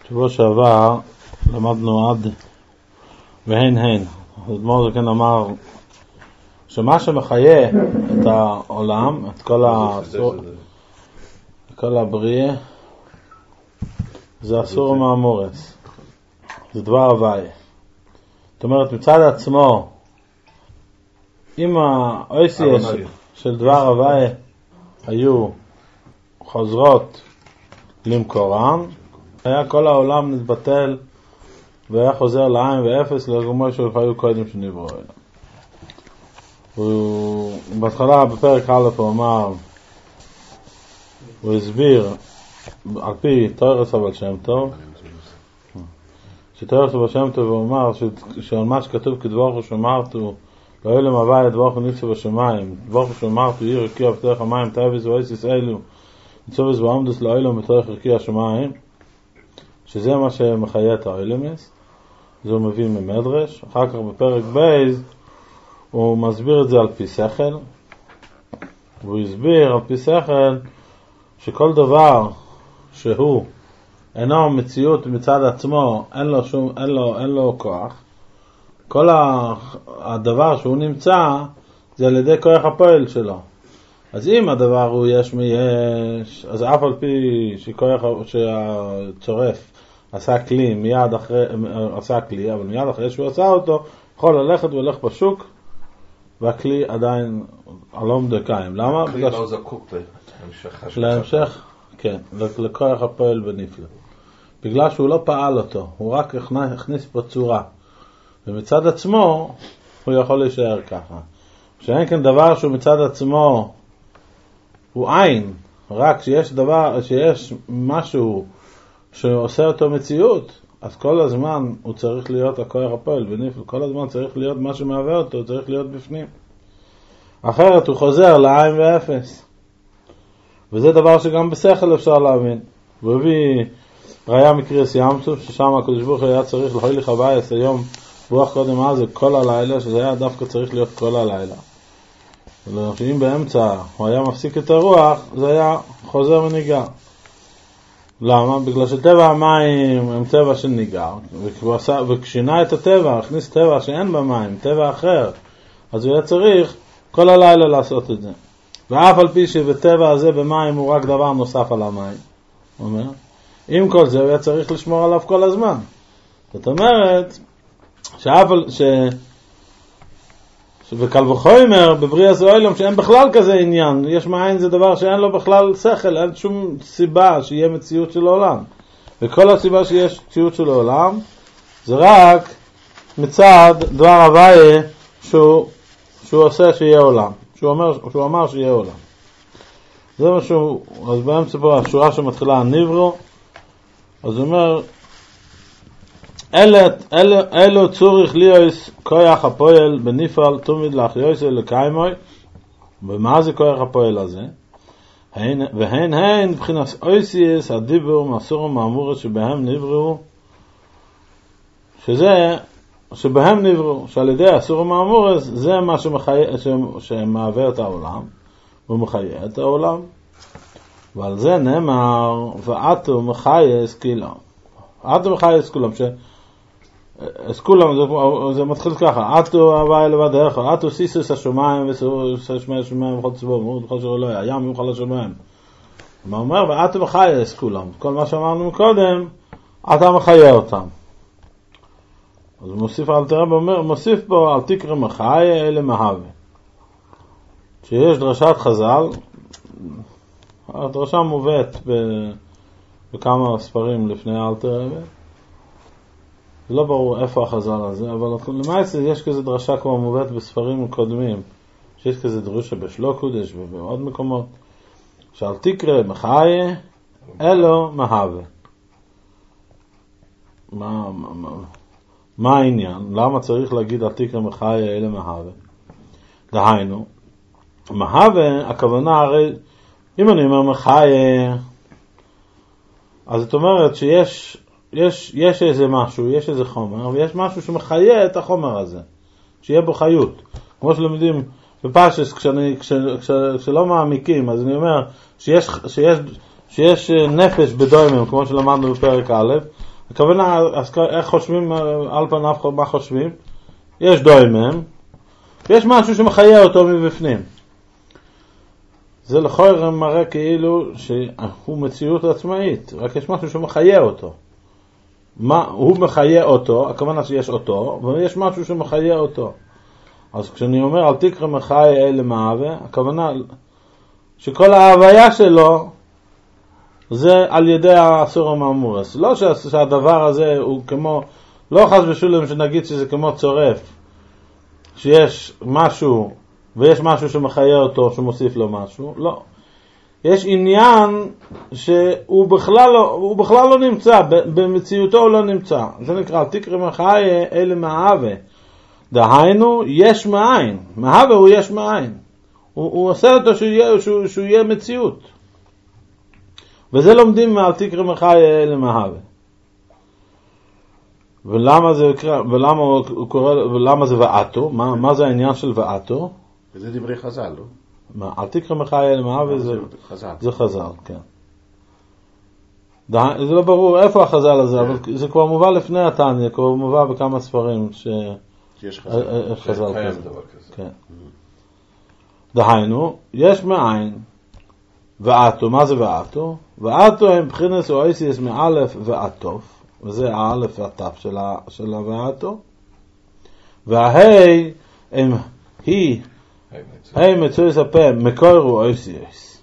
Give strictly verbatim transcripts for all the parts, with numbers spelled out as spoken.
שבוע שעבר למדנו עד והן הן. אדמו"ר זקן אמר שמה שמחיה את העולם, את כל, ה... כל הבריאה, זה אסור מהמורס, זה דבר הוואי. זאת אומרת, מצד עצמו, אם האויסייה של דבר הוואי היו חוזרות למקורם, היה כל העולם נתבטל והיה חוזר לעין ואפס לגמרי שהיו קודם שנבראו אליו. בהתחלה בפרק א' הוא אמר, הוא הסביר על פי תורס אבל שם טוב, שתורס אבל שם טוב הוא אמר שעל מה שכתוב כדבורך ושמרתו לא אלה מביא דבורך וניצו בשמיים, דבורך ושמרתו עיר רקיע בתוך המים תאביס ואיסיס אלו ניצובס ועמדוס לא אלה מתוך רקיע השמיים, שזה מה שמחיה את האילמס. זה הוא מביא ממדרש. אחר כך בפרק בייז הוא מסביר את זה על פי שכל, והוא הסביר על פי שכל שכל דבר שהוא אינו מציאות מצד עצמו, אין לו שום, אין לו, אין לו כוח. כל הדבר שהוא נמצא זה על ידי כוח הפועל שלו. אז אם הדבר הוא יש מיש, אז אף על פי שכוח שהצורף עשה כלי מיד אחרי, עשה כלי, אבל מיד אחרי שהוא עשה אותו, יכול ללכת וללך בשוק, והכלי עדיין לא מדקיים. למה? הכלי לא זקוק להמשך. להמשך, כן, לכוח הפועל בנפלא. בגלל שהוא לא פעל אותו, הוא רק הכניס פה צורה. ומצד עצמו, הוא יכול להישאר ככה. כשאין כן דבר שהוא מצד עצמו, הוא עין, רק שיש דבר, שיש משהו שעושה אותו מציאות, אז כל הזמן הוא צריך להיות הכוח הפועל בנפלא, כל הזמן צריך להיות מה שמהווה אותו, צריך להיות בפנים. אחרת הוא חוזר לעין ואפס. וזה דבר שגם בשכל אפשר להבין. הוא הביא ראיה מקריאס ים סוף, ששם הקדוש ברוך הוא היה צריך להוליך חווייס היום, רוח קודם אז זה כל הלילה, שזה היה דווקא צריך להיות כל הלילה. אם באמצע הוא היה מפסיק את הרוח, זה היה חוזר וניגע. למה? בגלל שטבע המים הם טבע של ניגע, וכשינה את הטבע, הכניס טבע שאין במים, טבע אחר, אז הוא היה צריך כל הלילה לעשות את זה. ואף על פי שבטבע הזה במים הוא רק דבר נוסף על המים, אומר, עם כל זה הוא היה צריך לשמור עליו כל הזמן. זאת אומרת, שאף על ש... וקל וחומר בבריאה זוהילום שאין בכלל כזה עניין, יש מאין זה דבר שאין לו בכלל שכל, אין שום סיבה שיהיה מציאות של העולם, וכל הסיבה שיש מציאות של העולם זה רק מצד דבר הוויה שהוא, שהוא עושה שיהיה עולם, שהוא אומר, שהוא אמר שיהיה עולם. זה מה שהוא, אז באמצע פה השורה שמתחילה נברו, אז הוא אומר אלו, אלו, אלו צורך ליוס כוח הפועל בנפעל תומיד לאחיוסי לקיימוי. ומה זה כוח הפועל הזה? הן, והן הן מבחינת אויסיס הדיבור מסור מאמורת שבהם נבראו, שזה שבהם נבראו, שעל ידי הסור מאמורת זה מה שמחיה, שמהווה את העולם ומחיה את העולם. ועל זה נאמר ואתו מחיה סקילה, אתו מחיה סקילה, ש אז כולם, זה, זה מתחיל ככה, אתו הוואי לבדך, אתו סיסוס השומיים ושמי השומיים וכל צבו, אמרו בכל שלא לא היה, ים יוכל השומיים. מה אומר? ואתו מחיה את כולם, כל מה שאמרנו קודם, אתה מחיה אותם. אז מוסיף על תראה, מוסיף פה על תקרא מחיה אלה מהווה. שיש דרשת חז"ל, הדרשה מובאת בכמה ספרים לפני אל תראה, זה לא ברור איפה החז"ל הזה, אבל למעשה יש כזה דרשה כמו מובאת בספרים קודמים, שיש כזה דרושה בשלו קודש ובעוד מקומות, שעל תקרא מחיה אלו מהווה. מה, מה, מה, מה העניין? למה צריך להגיד על תקרא מחיה אלו מהווה? דהיינו, מהווה, הכוונה הרי, אם אני אומר מחיה, אז זאת אומרת שיש יש, יש איזה משהו, יש איזה חומר, ויש משהו שמחיה את החומר הזה, שיהיה בו חיות. כמו שלומדים בפשס, כשאני, כש, כש, כשלא מעמיקים, אז אני אומר שיש, שיש, שיש נפש בדוימם, כמו שלמדנו בפרק א', הכוונה, אז איך חושבים, על פניו מה חושבים? יש דוימם, ויש משהו שמחיה אותו מבפנים. זה לכאורה מראה כאילו שהוא מציאות עצמאית, רק יש משהו שמחיה אותו. מה, הוא מחיה אותו, הכוונה שיש אותו, ויש משהו שמחיה אותו. אז כשאני אומר, אל תקרא מחיה אלה מהווה, הכוונה שכל ההוויה שלו, זה על ידי האסור המאמורס. לא שהדבר הזה הוא כמו, לא חס ושולם שנגיד שזה כמו צורף, שיש משהו, ויש משהו שמחיה אותו, שמוסיף לו משהו. לא. יש עניין שהוא בכלל לא, הוא בכלל לא נמצא, במציאותו הוא לא נמצא. זה נקרא, תקרא מחיה אלה מהווה. דהיינו, יש מאין. מהווה הוא יש מאין. הוא, הוא עושה אותו שהוא יהיה, שהוא, שהוא יהיה מציאות. וזה לומדים מעל תקרא מחיה אלה מהווה. ולמה זה ולמה הוא קורא, ולמה זה ועתו? מה, מה זה העניין של ועתו? וזה דברי חז"ל, לא? מה, אל תקרא מחיה אלה מהווה זה חז"ל. זה חז"ל, כן. זה לא ברור איפה החז"ל הזה, אבל זה כבר מובא לפני התניא, כבר מובא בכמה ספרים ש... שיש חז"ל. חז"ל קיים כזה. דבר כזה. כן. דהיינו, יש מאין ועתו, מה זה ועתו? ועתו הם בחינס או אייסיס מאלף ועטוף, וזה האלף והטף של, ה, של הוועתו, וההי הם היא, היי מצויס הפה, מקורו אייסיס.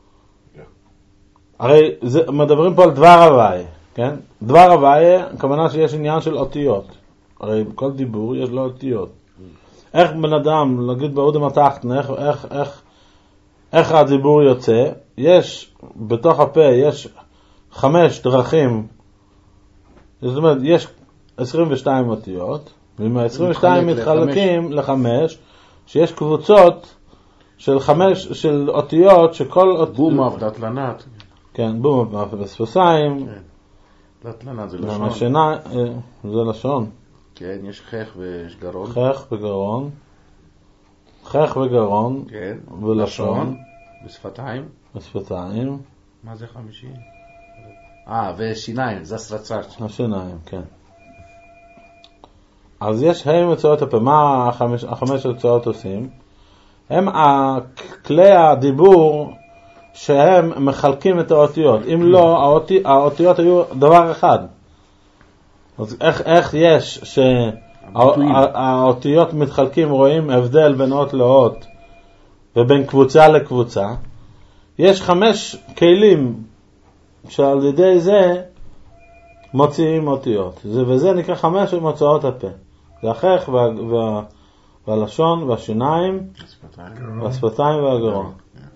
הרי זה, מדברים פה על דבר הוויה, כן? דבר הוויה, הכוונה שיש עניין של אותיות. הרי כל דיבור יש לו אותיות. איך בן אדם, נגיד באודם התחתן, איך, איך, איך, איך הדיבור יוצא? יש, בתוך הפה יש חמש דרכים, זאת אומרת, יש עשרים ושתיים אותיות, ומה-עשרים ושתיים מתחלקים לחמש, שיש קבוצות של חמש, של אותיות, שכל אותיות... בומאב, דתלנת. כן, בומאב, בספסיים. כן. דתלנת זה לשון. המשנה, זה לשון. כן, יש חך ויש גרון. חך וגרון. חך וגרון. כן. ולשון. בשפתיים. בשפתיים. מה זה חמישי? אה, ושיניים, זה סרצת. השיניים, כן. אז יש הם הוצאות הפה. מה החמש, החמש הוצאות עושים? הם כלי הדיבור שהם מחלקים את האותיות. אם לא, האותי, האותיות היו דבר אחד. אז איך, איך יש שהאותיות מתחלקים, רואים הבדל בין אות לאות ובין קבוצה לקבוצה? יש חמש כלים שעל ידי זה מוציאים אותיות. זה, וזה נקרא חמש מוצאות הפה. זה החך וה, וה, והלשון והשיניים והשפתיים והגרון.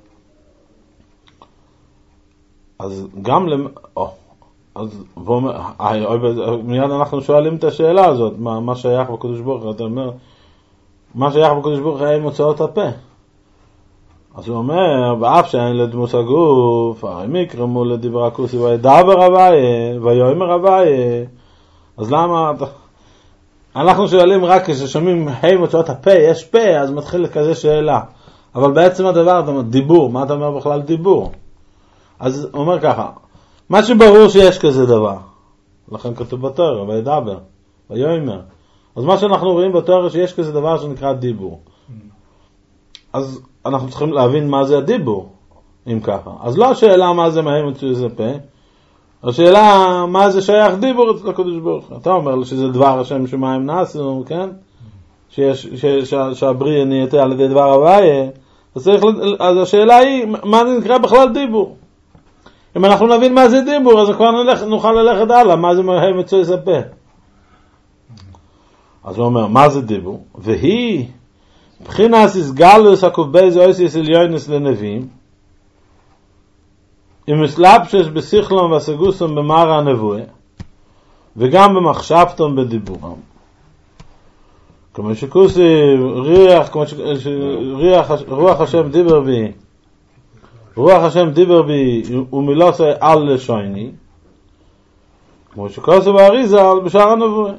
אז גם למ... או, אז ואומר, מיד אנחנו שואלים את השאלה הזאת, מה, מה שייך בקדוש ברוך הוא? אתה אומר, מה שייך בקדוש ברוך הוא אין מוצאות הפה? אז הוא אומר, באף שאין לדמוס הגוף, הרי מקרמו לדברה כוסי וידבר הוויה, ויאמר הוויה. אז למה... אנחנו שואלים רק כששומעים, היי מוצאות הפה, יש פה, אז מתחיל כזה שאלה. אבל בעצם הדבר, אתה אומר, דיבור, מה אתה אומר בכלל דיבור? אז הוא אומר ככה, מה שברור שיש כזה דבר, לכן כתוב בתורה, וידבר, ויאמר. אז מה שאנחנו רואים בתורה שיש כזה דבר שנקרא דיבור. אז אנחנו צריכים להבין מה זה הדיבור, אם ככה. אז לא השאלה מה זה מהי מצוי זה פה, השאלה מה זה שייך דיבור אצל הקדוש ברוך הוא. אתה אומר לו שזה דבר השם שמיים נעשו, כן? שיש, ש, ש, שהבריא נהייתה על ידי דבר הוויה. אז, צריך, אז השאלה היא, מה זה נקרא בכלל דיבור? אם אנחנו נבין מה זה דיבור, אז כבר נלך, נוכל ללכת הלאה, מה זה מהי מצוי זה פה. אז הוא אומר, מה זה דיבור? והיא, בחינס איסגלוס הקובייז אויסיס עליונס לנביאים, אם מסלבשש בשיחלום וסגוסום במערה הנבואה, וגם במחשבתום בדיבורם. כמו שכוסי ריח, כמו שריח, רוח השם דיבר בי, רוח השם דיבר בי ומילוסי על לשויני, כמו שכוסי באריזה על בשער הנבואה.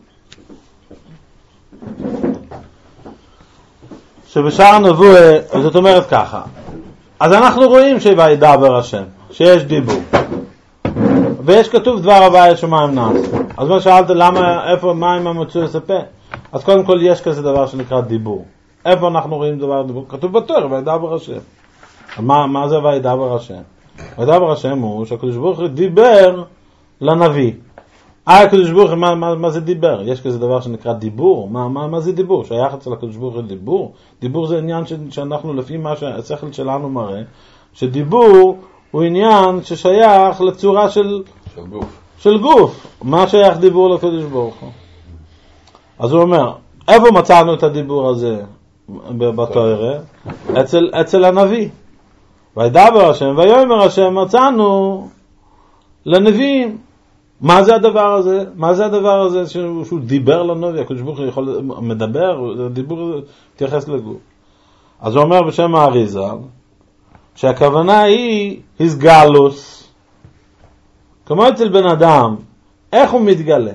שבשער הנבואה, זאת אומרת ככה, אז אנחנו רואים שוידבר השם, שיש דיבור. ויש כתוב דבר הוויה שמיים נעשו. אז מה שאלת, למה, איפה, מה עם המצוי לספה? אז קודם כל יש כזה דבר שנקרא דיבור. איפה אנחנו רואים דבר דיבור? כתוב בתורה, וידבר השם. מה, מה זה וידבר השם? וידבר השם הוא שהקדוש ברוך הוא דיבר לנביא. אה, הקדוש ברוך הוא, מה, מה, מה זה דיבר? יש כזה דבר שנקרא דיבור. מה, מה, מה זה דיבור? שייך אצל הקדוש ברוך הוא דיבור? דיבור זה עניין ש, שאנחנו, לפי מה שהשכל שלנו מראה, שדיבור הוא עניין ששייך לצורה של, של גוף. של גוף. מה שייך דיבור לקדוש ברוך הוא? אז הוא אומר, איפה מצאנו את הדיבור הזה בתורה? אצל, אצל הנביא. וידבר השם ויאמר השם מצאנו לנביאים. מה זה הדבר הזה? מה זה הדבר הזה שהוא, שהוא דיבר לנביא? הקדוש ברוך הוא יכול מדבר, דיבור תייחס לגוף. אז הוא אומר בשם האריזה שהכוונה היא הסגלוס. כמו אצל בן אדם, איך הוא מתגלה?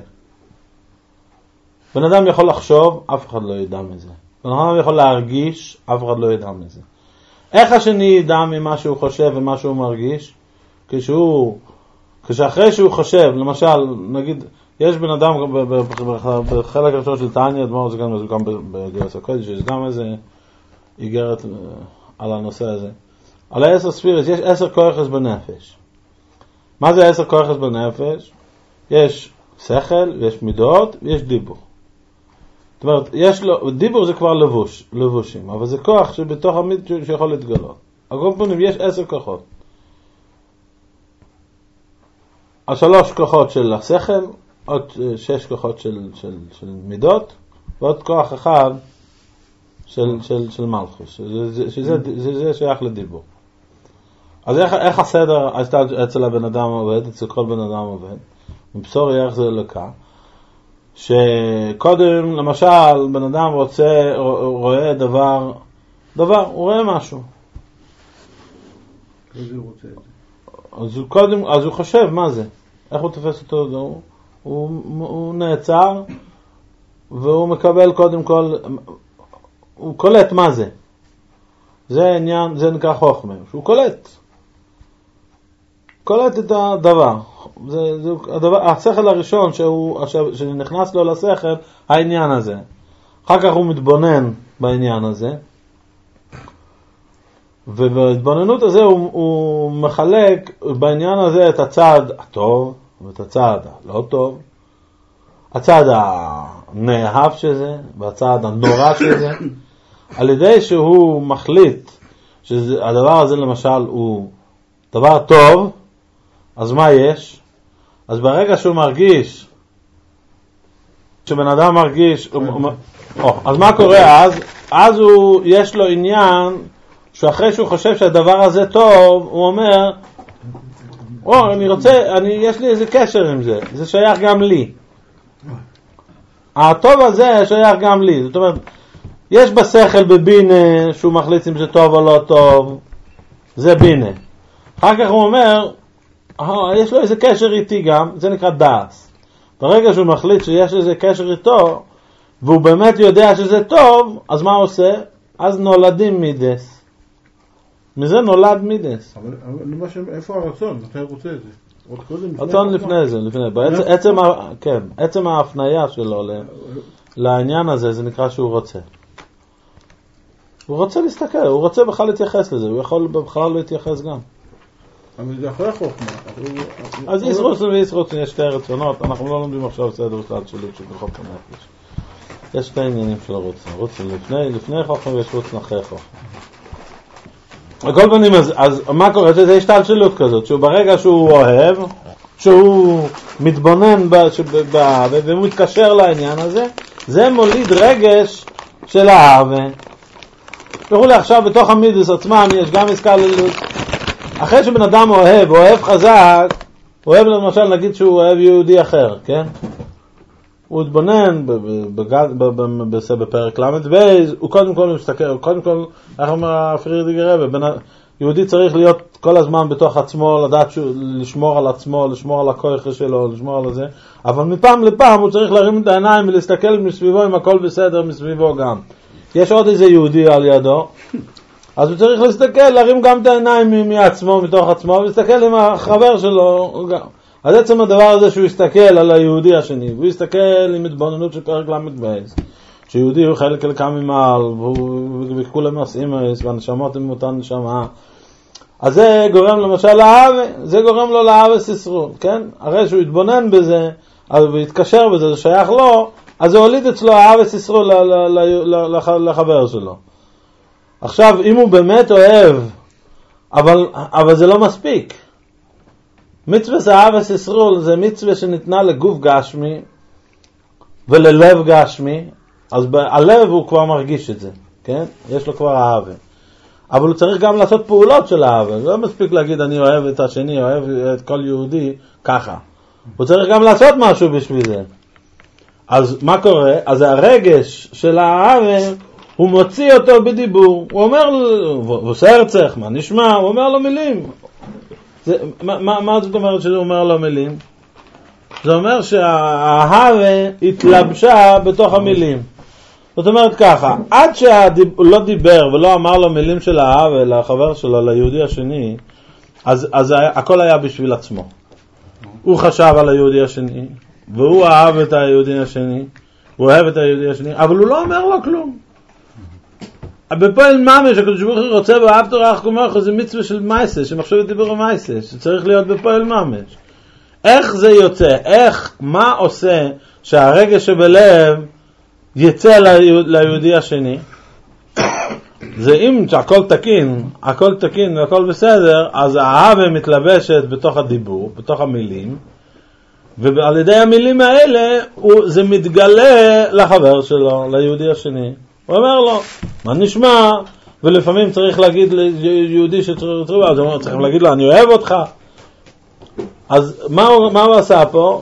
בן אדם יכול לחשוב, אף אחד לא ידע מזה. בן אדם יכול להרגיש, אף אחד לא ידע מזה. איך השני ידע ממה שהוא חושב ומה שהוא מרגיש? כשהוא, כשאחרי שהוא חושב, למשל, נגיד, יש בן אדם בחלק הראשון של תניא, אדמו"ר זה גם, גם בגרס הקודש, יש גם איזה איגרת על הנושא הזה. על העשר ספירות, יש עשר כוחס בנפש. מה זה עשר כוחס בנפש? יש שכל, יש מידות, ויש דיבור. זאת אומרת, יש לו, דיבור זה כבר לבוש, לבושים, אבל זה כוח שבתוך המיד שיכול להתגלות. הגופונים, יש עשר כוחות. השלוש כוחות של השכל, עוד שש כוחות של, של, של מידות, ועוד כוח אחד של, של, של מלכוס, שזה, שזה, זה, זה שייך לדיבור. אז איך, איך הסדר אצל הבן אדם עובד, אצל כל בן אדם עובד? מבשור איך זה לקה, שקודם, למשל, בן אדם רוצה, רואה דבר, דבר, הוא רואה משהו. איזה הוא רוצה את זה? אז הוא קודם, אז הוא חושב מה זה, איך הוא תופס אותו, הוא, הוא, הוא נעצר, והוא מקבל קודם כל, הוא קולט מה זה. זה עניין, זה נקרא חוכמה, שהוא קולט. קולט את הדבר. זה, זה הדבר, השכל הראשון שהוא, שנכנס לו לשכל, העניין הזה. אחר כך הוא מתבונן בעניין הזה. ובהתבוננות הזה הוא, הוא מחלק בעניין הזה את הצד הטוב ואת הצד הלא טוב. הצד הנאהב שזה והצד הנורא שזה. על ידי שהוא מחליט שהדבר הזה למשל הוא דבר טוב, אז מה יש? אז ברגע שהוא מרגיש, כשבן אדם מרגיש, או, אז מה קורה אז? אז הוא, יש לו עניין שאחרי שהוא חושב שהדבר הזה טוב, הוא אומר, או, אני רוצה, אני, יש לי איזה קשר עם זה, זה שייך גם לי. הטוב הזה שייך גם לי, זאת אומרת, יש בשכל בבינה שהוא מחליט אם זה טוב או לא טוב, זה בינה. אחר כך הוא אומר, יש לו איזה קשר איתי גם, זה נקרא דאס. ברגע שהוא מחליט שיש איזה קשר איתו, והוא באמת יודע שזה טוב, אז מה הוא עושה? אז נולדים מידס. מזה נולד מידס. אבל, אבל למשל, איפה הרצון? מתי הוא רוצה את זה? עוד קודם? רצון לפני זה, לפני. בעצם, עצם, כן, עצם ההפניה שלו לעניין הזה, זה נקרא שהוא רוצה. הוא רוצה להסתכל, הוא רוצה בכלל להתייחס לזה, הוא יכול בכלל להתייחס גם. אבל זה אחרי חוכמה. אז ישרוצן וישרוצן יש שתי רצונות, אנחנו לא לומדים עכשיו סדר של שילוב של חוכמה נפש. יש שתי עניינים של הרוצן, רוצן לפני, לפני חוכמה ויש רוצן אחרי חוכמה. בכל פנים, אז, אז מה קורה? זה השתלשלות כזאת, שהוא ברגע שהוא אוהב, שהוא מתבונן ב, שב, ב, והוא מתקשר לעניין הזה, זה מוליד רגש של האהבה. תראו לי עכשיו בתוך המידוס עצמם יש גם הסקללות. אחרי שבן אדם אוהב, אוהב חזק, אוהב למשל נגיד שהוא אוהב יהודי אחר, כן? הוא התבונן בפרק למד בייז, הוא קודם כל מסתכל, קודם כל, איך אומר פרידיגר רבי, יהודי צריך להיות כל הזמן בתוך עצמו, לדעת לשמור על עצמו, לשמור על הכוח שלו, לשמור על זה, אבל מפעם לפעם הוא צריך להרים את העיניים ולהסתכל מסביבו אם הכל בסדר מסביבו גם. יש עוד איזה יהודי על ידו, אז הוא צריך להסתכל, להרים גם את העיניים מעצמו, מתוך עצמו, ולהסתכל עם החבר שלו גם. אז עצם הדבר הזה שהוא יסתכל על היהודי השני, והוא יסתכל עם התבוננות של פרק למד, שיהודי הוא חלק אלקה ממעל, וכולם נושאים, והנשמות הם אותה נשמה, אז זה גורם למשל לאהבה, זה גורם לו לאהבה סיסרול, כן? הרי שהוא יתבונן בזה, ויתקשר בזה, זה שייך לו, אז זה הוליד אצלו אהבה סיסרול לחבר שלו. עכשיו, אם הוא באמת אוהב, אבל, אבל זה לא מספיק. מצווה אהבה סיסרול זה מצווה שניתנה לגוף גשמי וללב גשמי, אז הלב הוא כבר מרגיש את זה, כן? יש לו כבר אהבה. אבל הוא צריך גם לעשות פעולות של אהבה. זה לא מספיק להגיד אני אוהב את השני, אוהב את כל יהודי, ככה. הוא צריך גם לעשות משהו בשביל זה. אז מה קורה? אז הרגש של האהבה, הוא מוציא אותו בדיבור. הוא אומר, הוא עושה הרצח, מה נשמע? הוא אומר לו מילים. זה, מה, מה, מה זאת אומרת שהוא אומר לו מילים? זה אומר שהאהבה התלבשה בתוך המילים. זאת אומרת ככה, עד שהוא לא דיבר ולא אמר לו מילים של האהבה לחבר שלו, ליהודי השני, אז, אז הכל היה בשביל עצמו. הוא חשב על היהודי השני, והוא אהב את היהודי השני, הוא אוהב את היהודי השני, אבל הוא לא אומר לו כלום. בפועל ממש, הקדוש ברוך הוא רוצה ואהבת רעך כמוך, זה מצווה של מייסה, שמחשב דיבור המייסה, שצריך להיות בפועל ממש. איך זה יוצא? איך, מה עושה שהרגש שבלב יצא ליהודי השני? זה אם הכל תקין, הכל תקין והכל בסדר, אז האהבה מתלבשת בתוך הדיבור, בתוך המילים, ועל ידי המילים האלה הוא, זה מתגלה לחבר שלו, ליהודי השני. הוא אומר לו, מה נשמע? ולפעמים צריך להגיד ליהודי שצריך, אז הוא צריך להגיד לו, אני אוהב אותך. אז מה, מה הוא עשה פה?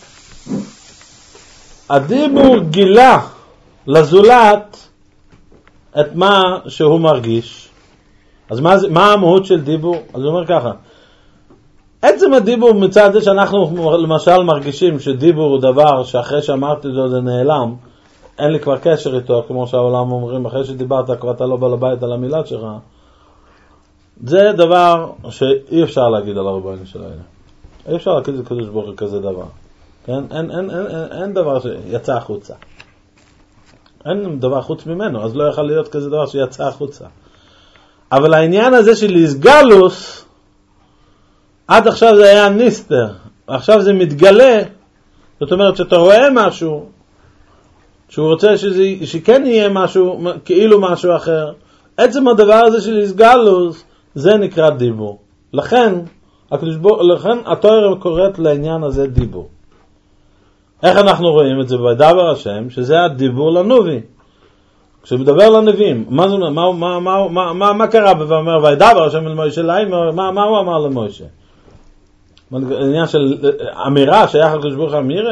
הדיבור גילה לזולת את מה שהוא מרגיש. אז מה, מה המהות של דיבור? אז הוא אומר ככה, עצם הדיבור מצד זה שאנחנו למשל מרגישים שדיבור הוא דבר שאחרי שאמרתי לו זה נעלם, אין לי כבר קשר איתו, כמו שהעולם אומרים, אחרי שדיברת כבר אתה לא בא לבית על המילה שלך, זה דבר שאי אפשר להגיד על הרבנים של האלה. אי אפשר להגיד לקדוש ברוך הוא כזה דבר. כן? אין, אין, אין, אין, אין דבר שיצא החוצה. אין דבר חוץ ממנו, אז לא יכול להיות כזה דבר שיצא החוצה. אבל העניין הזה של איסגלוס, עד עכשיו זה היה ניסטר, עכשיו זה מתגלה, זאת אומרת שאתה רואה משהו, שהוא רוצה שזה, שכן יהיה משהו, כאילו משהו אחר. עצם הדבר הזה של איסגלוס, זה נקרא דיבור. לכן, לכן התורה קוראת לעניין הזה דיבור. איך אנחנו רואים את זה בדבר השם? שזה הדיבור לנובי. כשמדבר לנביאים, מה, מה, מה, מה, מה, מה, מה קרה ואומר, וידבר השם אל מוישה לאמור, מה, מה הוא אמר למוישה? עניין של אמירה שייך לקדוש ברוך הוא אמירה.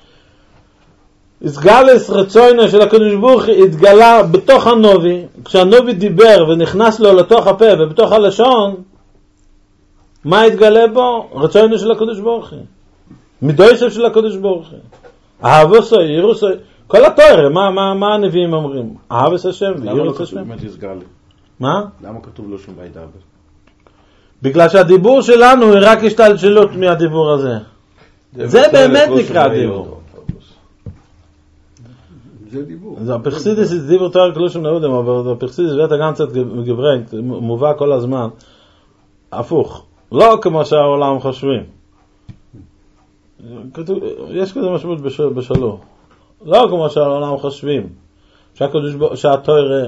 הסגלס רצוינו של הקדוש ברוך הוא התגלה בתוך הנובי, כשהנובי דיבר ונכנס לו לתוך הפה ובתוך הלשון, מה התגלה בו? רצוינו של הקדוש ברוך הוא. מדויסף של הקדוש ברוך הוא. אהבוסו, ירוסו, כל התורה, מה, מה, מה הנביאים אומרים? אהבס השם וירוס השם. למה לא כתוב באמת מה? למה כתוב לא שום וידבר? בגלל שהדיבור שלנו הוא רק השתלשלות מהדיבור הזה. זה באמת נקרא דיבור. זה דיבור. זה הפרסידיס זה דיבור תואר כלושם נעודם, אבל הפרסידיס ואתה גם קצת גברנט, מובא כל הזמן. הפוך. לא כמו שהעולם חושבים. יש כזה משמעות בשלו. לא כמו שהעולם חושבים. שהתורה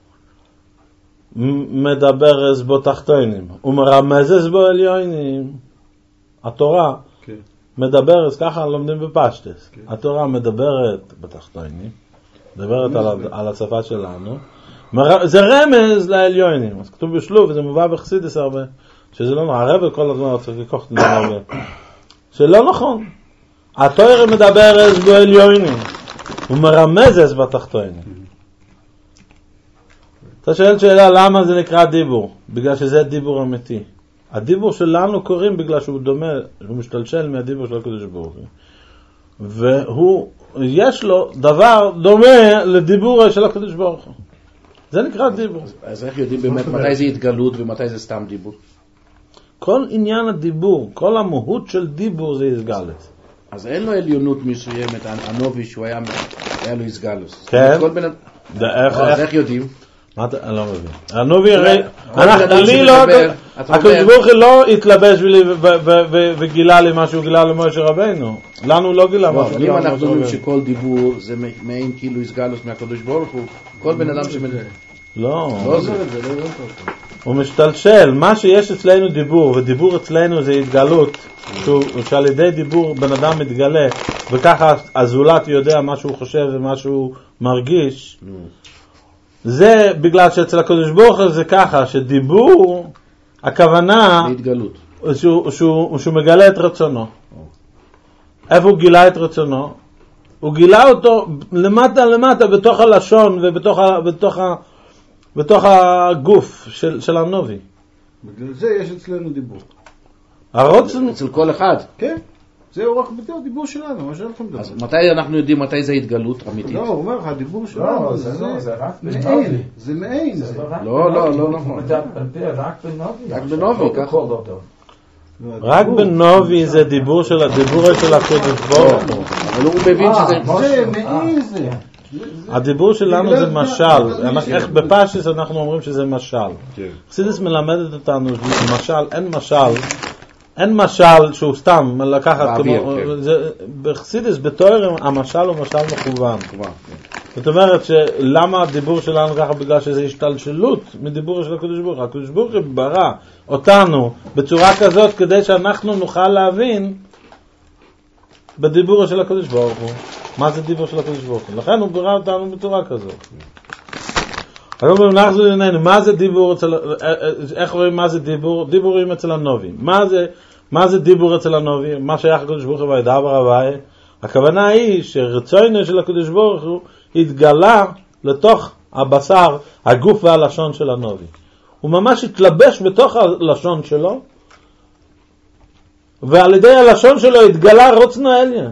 מדברס בו תחתונים ומרמזס בו עליונים. התורה מדברס, ככה לומדים בפשטס. התורה מדברת בתחתונים, מדברת על השפה שלנו. זה רמז לעליונים. אז כתוב בשלוב, וזה מובא בחסידס הרבה, שזה לא נכון. הרב כל הזמן צריך לקחת את זה הרבה. שלא נכון. התורה מדברת בו עליונים ומרמזס בתחתונים. אתה שואל שאלה למה זה נקרא דיבור? בגלל שזה דיבור אמיתי. הדיבור שלנו קוראים בגלל שהוא דומה, הוא משתלשל מהדיבור של הקדוש ברוך הוא. והוא, יש לו דבר דומה לדיבור של הקדוש ברוך הוא. זה נקרא דיבור. אז איך יודעים באמת מתי זה התגלות ומתי זה סתם דיבור? כל עניין הדיבור, כל המהות של דיבור זה איסגלוס. אז אין לו עליונות מסוימת, הנובי שהוא היה, היה לו איסגלוס. כן. כל בן... אז איך יודעים? מה אתה, אני לא מבין. הנובי הרי, אני לא, הקדוש ברוך הוא לא התלבש וגילה לי מה שהוא גילה למשה רבנו. לנו לא גילה מה שהוא גילה למשה רבנו. אם אנחנו אומרים שכל דיבור זה מעין כאילו איסגלוס מהקדוש ברוך הוא, כל בן אדם שמדבר. לא. לא זה. הוא משתלשל. מה שיש אצלנו דיבור, ודיבור אצלנו זה התגלות, שעל ידי דיבור בן אדם מתגלה, וככה הזולת יודע מה שהוא חושב ומה שהוא מרגיש. זה בגלל שאצל הקדוש ברוך הוא זה ככה, שדיבור, הכוונה, להתגלות. שהוא, שהוא, שהוא מגלה את רצונו. איפה הוא גילה את רצונו? הוא גילה אותו למטה למטה בתוך הלשון ובתוך ה, בתוך ה, בתוך הגוף של, של הנובי. בגלל זה יש אצלנו דיבור. הרוצן... אצל כל אחד. כן. זהו רק בתור דיבור שלנו, מה שאנחנו מדברים. אז מתי אנחנו יודעים מתי זה התגלות אמיתית? לא, הוא אומר לך, הדיבור שלנו זה מעין. זה מעין. לא, לא, לא נכון. רק בנובי, ככה. רק בנובי זה דיבור של הדיבור של הקדוש ברוך הוא. אבל הוא מבין שזה... זה מעין זה. הדיבור שלנו זה משל. איך בפשטוס אנחנו אומרים שזה משל. חסידות מלמדת אותנו משל, אין משל. אין משל שהוא סתם לקחת כמו... בחסידות בתואר המשל הוא משל מכוון. זאת אומרת שלמה הדיבור שלנו ככה? בגלל שזה השתלשלות מדיבור של הקדוש ברוך הוא. הקדוש ברוך הוא ברא אותנו בצורה כזאת כדי שאנחנו נוכל להבין בדיבור של הקדוש ברוך הוא מה זה דיבור של הקדוש ברוך הוא. לכן הוא ברא אותנו בצורה כזאת. אנחנו נחזור לענייננו, מה זה דיבור אצל... איך רואים מה זה דיבור? דיבורים אצל הנובי. מה זה, מה זה דיבור אצל הנובי? מה שייך הקדוש ברוך הוא וידבר אביי? הכוונה היא שרצונו של הקדוש ברוך הוא התגלה לתוך הבשר, הגוף והלשון של הנובי. הוא ממש התלבש בתוך הלשון שלו, ועל ידי הלשון שלו התגלה רוצנו העליון.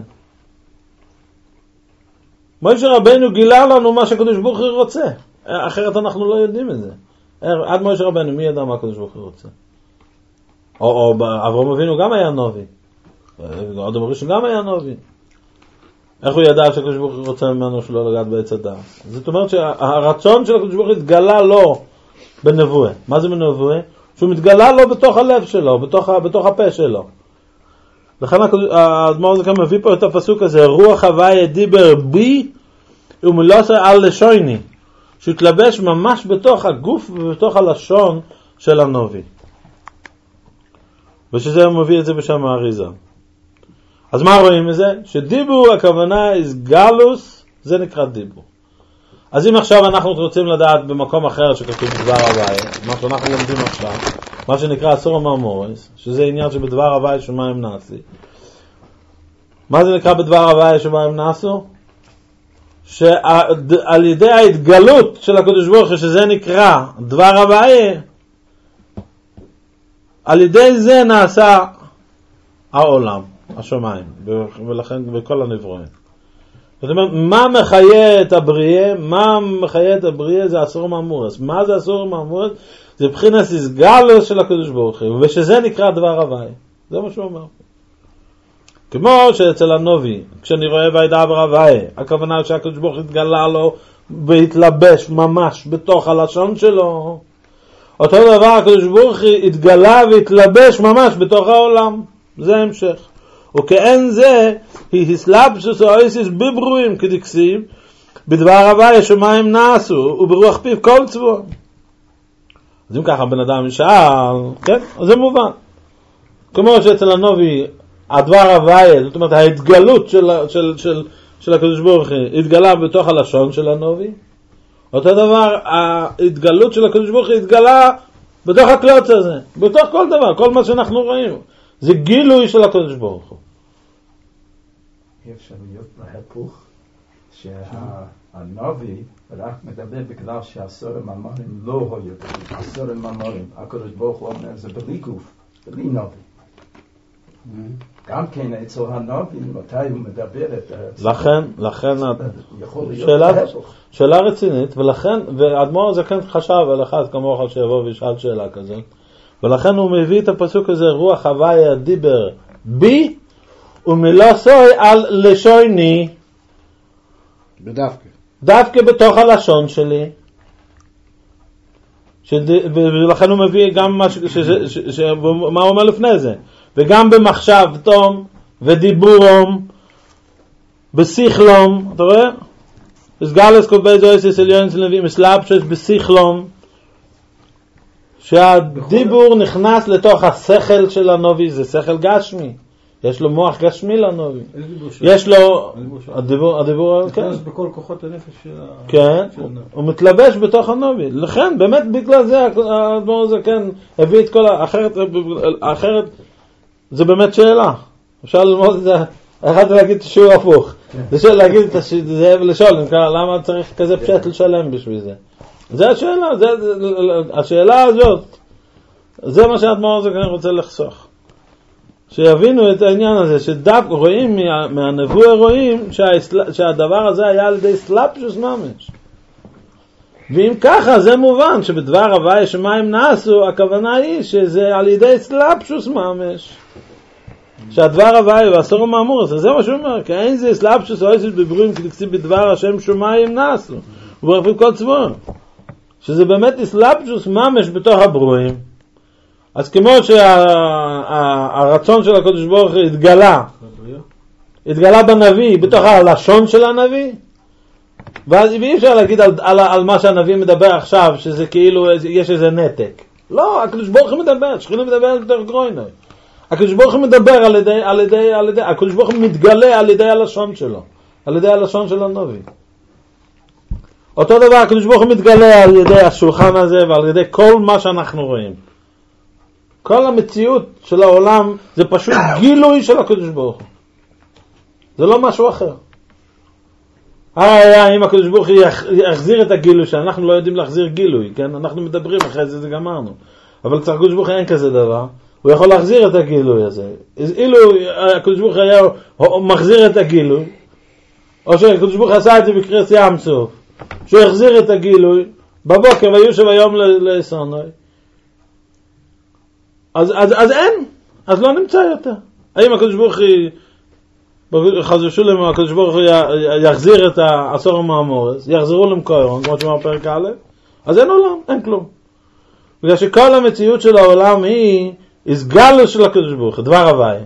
משה רבנו גילה לנו מה שהקדוש ברוך הוא רוצה. אחרת אנחנו לא יודעים את זה. עד משה רבנו, מי ידע מה הקדוש ברוך הוא רוצה? או, או אברהם אבינו גם היה נובי. אדם הראשון גם היה נובי. איך הוא ידע שהקדוש ברוך הוא רוצה ממנו שלא לגעת בעץ הדעת? זאת אומרת שהרצון של הקדוש ברוך הוא התגלה לו בנבואה. מה זה בנבואה? שהוא מתגלה לו בתוך הלב שלו, בתוך, בתוך הפה שלו. לכן האדמו"ר הזה כאן מביא פה את הפסוק הזה, רוח הוויה דיבר בי ומלוסה על לשוני, שהתלבש ממש בתוך הגוף ובתוך הלשון של הנובי. ושזה הוא מביא את זה בשם האריזה. אז מה רואים מזה? שדיבור הכוונה איסגלוס, זה נקרא דיבור. אז אם עכשיו אנחנו רוצים לדעת במקום אחר שכתוב בדבר הוויה, מה שאנחנו לומדים עכשיו, מה שנקרא אסור המאמורס, שזה עניין שבדבר הוויה שמיים נעשי. מה זה נקרא בדבר הוויה שמיים נעשו? שעל ידי ההתגלות של הקדוש ברוך הוא, שזה נקרא דבר הוויה, על ידי זה נעשה העולם, השמיים, ולכן בכל הנברואים. זאת אומרת, מה מחיה את הבריאה? מה מחיה את הבריאה? זה אסור מאמורס. מה זה אסור מאמורס? זה בחינת איסגלוס של הקדוש ברוך הוא, ושזה נקרא דבר הוויה. זה מה שהוא אומר. כמו שאצל הנובי, כשאני רואה וידבר הוויה, הכוונה שהקדוש ברוך הוא התגלה לו והתלבש ממש בתוך הלשון שלו. אותו דבר הקדוש ברוך הוא התגלה והתלבש ממש בתוך העולם. זה המשך. וכאין זה, היא הסלבשוס או איסיס בברואים כדקסיב, בדבר הוויה שמיים נעשו, וברוח פיו כל צבוע. אז אם ככה בן אדם ישאל, כן, אז זה מובן. כמו שאצל הנובי, הדבר הוויה, זאת אומרת, ההתגלות של, של, של, של הקדוש ברוך הוא, התגלה בתוך הלשון של הנובי. אותו דבר, ההתגלות של הקדוש ברוך הוא התגלה בתוך הקלוץ הזה, בתוך כל דבר, כל מה שאנחנו רואים. זה גילוי של הקדוש ברוך הוא. אפשר להיות להפוך שהנביא רק מדבר בגלל שהסורים המאמרים לא היו הסורים המאמרים. הקדוש ברוך הוא אומר זה בלי גוף, בלי נביא. גם כן אצל הנביא מתי הוא מדבר את לכן, לכן שאלה, שאלה רצינית, ולכן, והאדמו"ר הזה כן חשב על אחד כמוך שיבוא וישאל שאלה כזאת, ולכן הוא מביא את הפסוק הזה, רוח הוויה דיבר בי, ומלוסוי על לשוני, בדווקא. דווקא בתוך הלשון שלי. שד... ולכן הוא מביא גם מה, ש... ש... ש... ש... מה הוא אומר לפני זה, וגם במחשבתום ודיבורום בשיחלום, אתה רואה? הסגלס קובי זויסס עליון של נביא מסלאפשש בשיחלום, שהדיבור נכנס לתוך השכל של הנובי, זה שכל גשמי, יש לו מוח גשמי לנובי, יש לו הדיבור, הדיבור, כן, נכנס בכל כוחות הנפש של ה... כן, הוא מתלבש בתוך הנובי. לכן באמת בגלל זה האדמו"ר הזה כן הביא את כל האחרת, האחרת זה באמת שאלה, אפשר ללמוד את זה. אחד להגיד שהוא הפוך, זה שאלה להגיד את זה ולשאול למה צריך כזה פשט לשלם בשביל זה. זה השאלה, זה, השאלה הזאת, זה מה שהאדמו"ר הזה כאן רוצה לחסוך. שיבינו את העניין הזה, שדווקא רואים מה, מהנבואה רואים שהסל, שהדבר הזה היה על ידי סלאפשוס ממש. ואם ככה זה מובן שבדבר הוויה שמיים נעשו, הכוונה היא שזה על ידי סלאפשוס ממש. שהדבר הוויה והסור מאמור, זה מה שהוא אומר, כי אין זה סלאפשוס או איסוס בברואים כדקסיב בדבר השם שמיים נעשו. וברפי כל צבוע. שזה באמת סלאפשוס ממש בתוך הברואים. אז כמו שהרצון של הקדוש ברוך הוא התגלה, התגלה בנביא, בתוך הלשון של הנביא, ואי אפשר להגיד על, על, על מה שהנביא מדבר עכשיו, שזה כאילו יש איזה נתק. לא, הקדוש ברוך הוא מדבר, שכינה מדבר בתוך גרוינוי. הקדוש ברוך הוא מדבר על ידי, על ידי, על ידי, הקדוש ברוך הוא מתגלה על ידי הלשון שלו, על ידי הלשון של הנביא. אותו דבר, הקדוש ברוך הוא מתגלה על ידי השולחן הזה ועל ידי כל מה שאנחנו רואים. כל המציאות של העולם זה פשוט גילוי של הקדוש ברוך הוא. זה לא משהו אחר. הרי אם הקדוש ברוך הוא יחזיר את הגילוי, שאנחנו לא יודעים להחזיר גילוי, כן? אנחנו מדברים אחרי זה, זה גמרנו. אבל אצל הקדוש ברוך הוא אין כזה דבר. הוא יכול להחזיר את הגילוי הזה. אילו הקדוש ברוך הוא היה מחזיר את הגילוי, או שהקדוש ברוך הוא עשה את זה בקריאת ים סוף, שהוא יחזיר את הגילוי, בבוקר ויושב היום לסונוי, אז, אז, אז אין, אז לא נמצא יותר. האם הקדוש ברוך הוא, חזו שולם, הקדוש ברוך הוא יחזיר את העשור המאמורס, יחזרו למקורון, כמו שאומר פרק א', אז אין עולם, אין כלום. בגלל שכל המציאות של העולם היא הסגלוס של הקדוש ברוך הוא, דבר הוויה.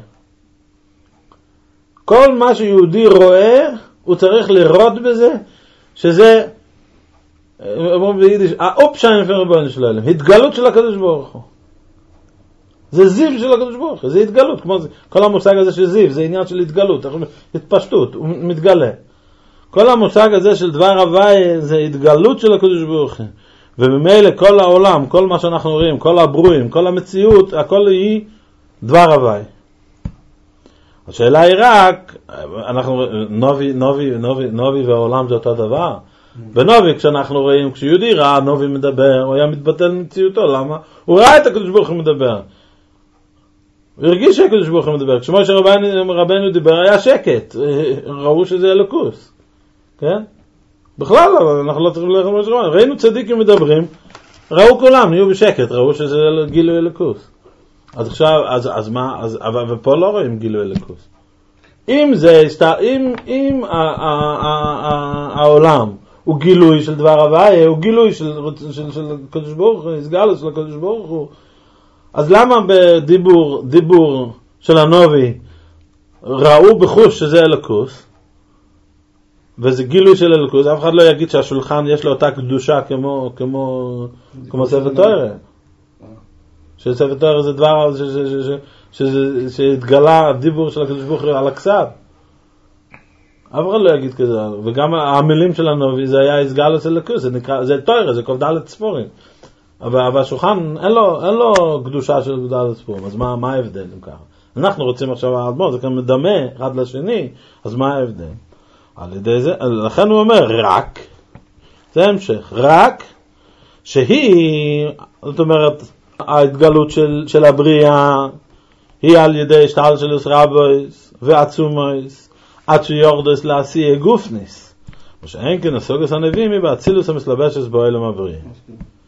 כל מה שיהודי רואה, הוא צריך לראות בזה, שזה, אומרים ביידיש, האופשיין פרבון של העולם, התגלות של הקדוש ברוך הוא. זה זיו של הקדוש ברוך הוא, זה התגלות, כמו זה, כל המושג הזה של זיו, זה עניין של התגלות, התפשטות, הוא מתגלה. כל המושג הזה של דבר הוויה, זה התגלות של הקדוש ברוך הוא. ובמילא כל העולם, כל מה שאנחנו רואים, כל הברואים, כל המציאות, הכל היא דבר הוויה. השאלה היא רק, אנחנו, נובי, נובי, נובי, נובי והעולם זה אותו דבר. בנובי, כשאנחנו רואים, כשיהודי ראה, נובי מדבר, הוא היה מתבטל מציאותו, למה? הוא ראה את הקדוש ברוך הוא מדבר. הוא הרגיש שהקדוש ברוך הוא מדבר. כשמו שרבנו דיבר, היה שקט. ראו שזה אלוקוס. כן? בכלל, אנחנו לא צריכים ללכת משהו. ראינו צדיקים מדברים, ראו כולם, נהיו בשקט, ראו שזה גילוי אלוקוס. אז עכשיו, אז, אז מה, אז, אבל ופה לא רואים גילוי אלוקוס. אם זה, אם, אם ה, ה, ה, ה, העולם הוא גילוי של דבר הוויה, הוא גילוי של, של, של הקדוש ברוך הוא, הסגלוס של הקדוש ברוך הוא, אז למה בדיבור, דיבור של הנובי, ראו בחוש שזה אלוקוס, וזה גילוי של אלוקוס, אף אחד לא יגיד שהשולחן יש לו אותה קדושה כמו, כמו, כמו ספר תורה. שספר תורה זה דבר שהתגלה הדיבור של הקדוש ברוך הוא על הכסף. אף אחד לא יגיד כזה. וגם המילים של הנובי זה היה הסגלוס אלוקוס, זה נקרא, זה תורה, זה כ"ד ספורים. אבל, אבל השולחן אין לו, אין לו קדושה של כ"ד ספורים, אז מה, מה ההבדל אם ככה? אנחנו רוצים עכשיו האדמו"ר, זה כאן מדמה אחד לשני, אז מה ההבדל? על ידי זה, לכן הוא אומר רק, זה המשך, רק שהיא, זאת אומרת, ההתגלות של, של הבריאה היא על ידי שטל של רבויס ועצומויס עד שיורדוס לעשייה גופניס, מה שאין כן הסוגס הנביאים היא באצילוס המסלבשס באוילם הבריאה.